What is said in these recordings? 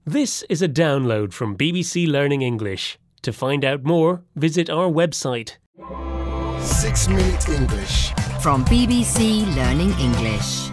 This is a download from BBC Learning English. To find out more, visit our website. 6 Minute English. From BBC Learning English.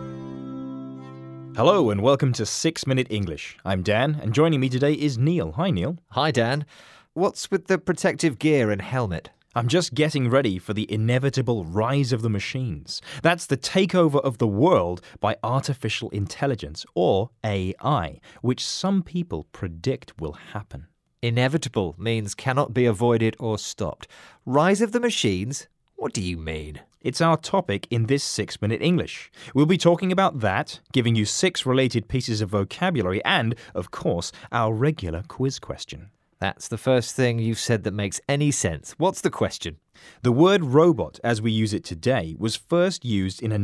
Hello and welcome to 6 Minute English. I'm Dan and joining me today is Neil. Hi Neil. Hi Dan. What's with the protective gear and helmet? I'm just getting ready for the inevitable rise of the machines. That's the takeover of the world by artificial intelligence, or AI, which some people predict will happen. Inevitable means cannot be avoided or stopped. Rise of the machines? What do you mean? It's our topic in this 6 Minute English. We'll be talking about that, giving you 6 related pieces of vocabulary and, of course, our regular quiz question. That's the first thing you've said that makes any sense. What's the question? The word robot, as we use it today, was first used in a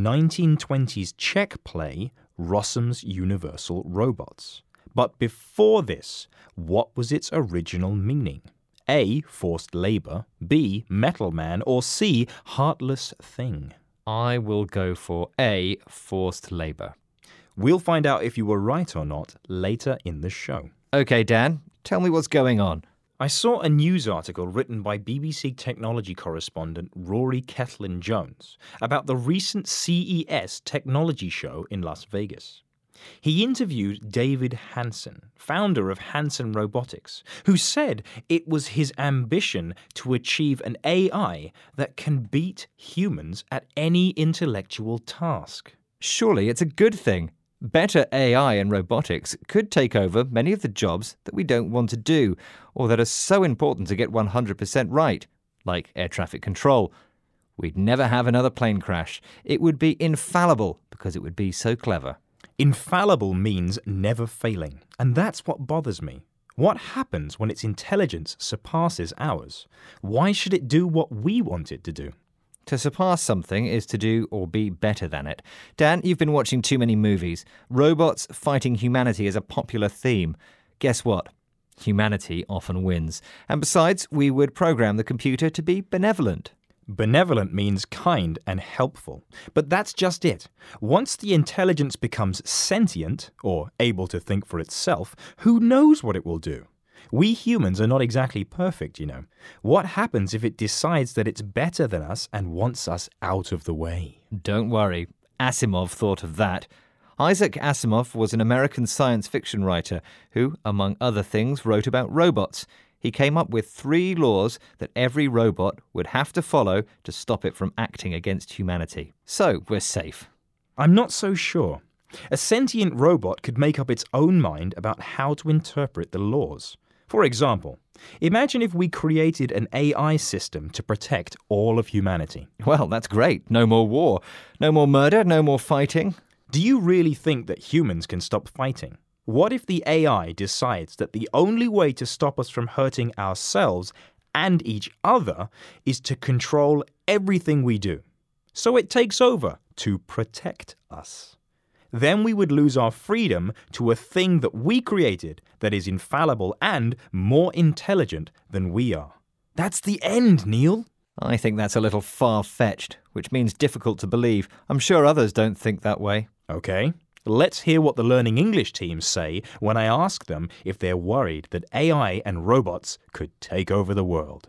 1920s Czech play, Rossum's Universal Robots. But before this, what was its original meaning? A. Forced labour, B. Metal man, or C. Heartless thing? I will go for A. Forced labour. We'll find out if you were right or not later in the show. OK, Dan, tell me what's going on. I saw a news article written by BBC technology correspondent Rory Cellan-Jones about the recent CES technology show in Las Vegas. He interviewed David Hanson, founder of Hanson Robotics, who said it was his ambition to achieve an AI that can beat humans at any intellectual task. Surely it's a good thing. Better AI and robotics could take over many of the jobs that we don't want to do, or that are so important to get 100% right, like air traffic control. We'd never have another plane crash. It would be infallible because it would be so clever. Infallible means never failing, and that's what bothers me. What happens when its intelligence surpasses ours? Why should it do what we want it to do? To surpass something is to do or be better than it. Dan, you've been watching too many movies. Robots fighting humanity is a popular theme. Guess what? Humanity often wins. And besides, we would program the computer to be benevolent. Benevolent means kind and helpful. But that's just it. Once the intelligence becomes sentient, or able to think for itself, who knows what it will do? We humans are not exactly perfect, you know. What happens if it decides that it's better than us and wants us out of the way? Don't worry. Asimov thought of that. Isaac Asimov was an American science fiction writer who, among other things, wrote about robots. He came up with 3 laws that every robot would have to follow to stop it from acting against humanity. So we're safe. I'm not so sure. A sentient robot could make up its own mind about how to interpret the laws. For example, imagine if we created an AI system to protect all of humanity. Well, that's great. No more war. No more murder. No more fighting. Do you really think that humans can stop fighting? What if the AI decides that the only way to stop us from hurting ourselves and each other is to control everything we do? So it takes over to protect us. Then we would lose our freedom to a thing that we created that is infallible and more intelligent than we are. That's the end, Neil. I think that's a little far-fetched, which means difficult to believe. I'm sure others don't think that way. Okay, let's hear what the Learning English team say when I ask them if they're worried that AI and robots could take over the world.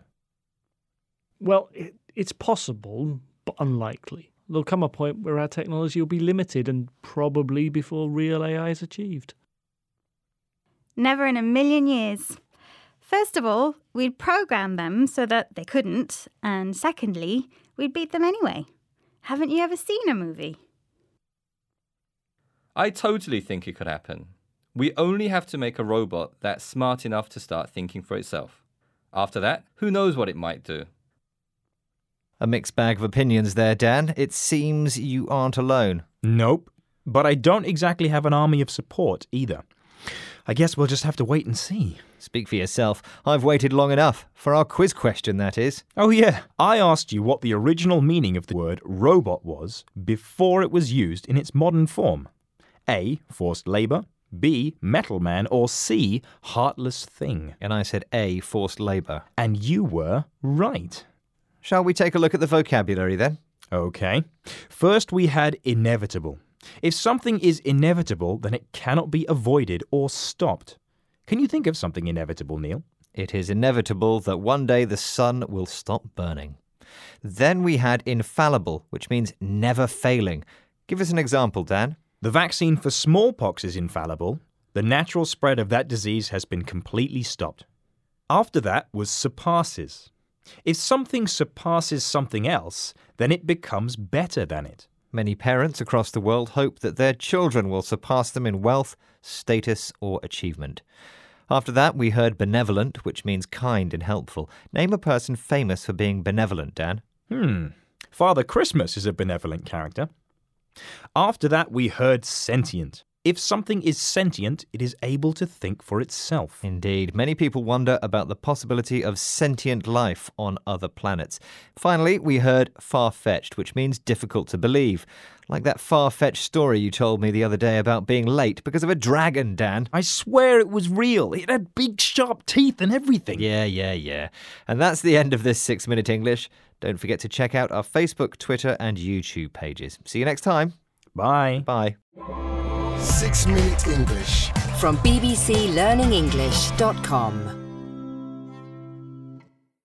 Well, it's possible, but unlikely. There'll come a point where our technology will be limited and probably before real AI is achieved. Never in a million years. First of all, we'd program them so that they couldn't, and secondly, we'd beat them anyway. Haven't you ever seen a movie? I totally think it could happen. We only have to make a robot that's smart enough to start thinking for itself. After that, who knows what it might do? A mixed bag of opinions there, Dan. It seems you aren't alone. Nope, but I don't exactly have an army of support either. I guess we'll just have to wait and see. Speak for yourself. I've waited long enough. For our quiz question, that is. Oh yeah, I asked you what the original meaning of the word robot was before it was used in its modern form. A. Forced labour, B. Metal man, or C. Heartless thing. And I said A. Forced labour. And you were right. Shall we take a look at the vocabulary then? Okay. First we had inevitable. If something is inevitable, then it cannot be avoided or stopped. Can you think of something inevitable, Neil? It is inevitable that one day the sun will stop burning. Then we had infallible, which means never failing. Give us an example, Dan. The vaccine for smallpox is infallible. The natural spread of that disease has been completely stopped. After that was surpasses. If something surpasses something else, then it becomes better than it. Many parents across the world hope that their children will surpass them in wealth, status, or achievement. After that, we heard benevolent, which means kind and helpful. Name a person famous for being benevolent, Dan. Father Christmas is a benevolent character. After that, we heard sentient. If something is sentient, it is able to think for itself. Indeed, many people wonder about the possibility of sentient life on other planets. Finally, we heard far-fetched, which means difficult to believe. Like that far-fetched story you told me the other day about being late because of a dragon, Dan. I swear it was real. It had big, sharp teeth and everything. Yeah. And that's the end of this 6 Minute English. Don't forget to check out our Facebook, Twitter, and YouTube pages. See you next time. Bye. Bye. 6 Minute English. From bbclearningenglish.com.